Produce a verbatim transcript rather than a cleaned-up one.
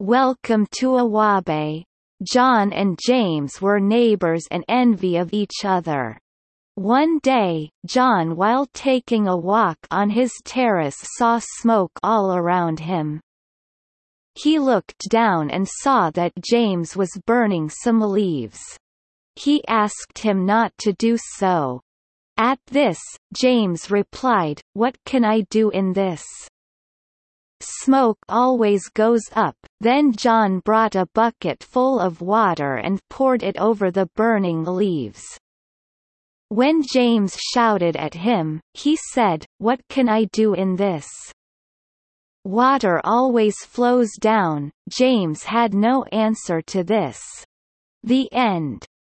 Welcome to Awabe. John and James were neighbors and envy of each other. One day, John while taking a walk on his terrace saw smoke all around him. He looked down and saw that James was burning some leaves. He asked him not to do so. At this, James replied, "What can I do in this? Smoke always goes up." Then John brought a bucket full of water and poured it over the burning leaves. When James shouted at him, he said, "What can I do in this? Water always flows down." James had no answer to this. The end.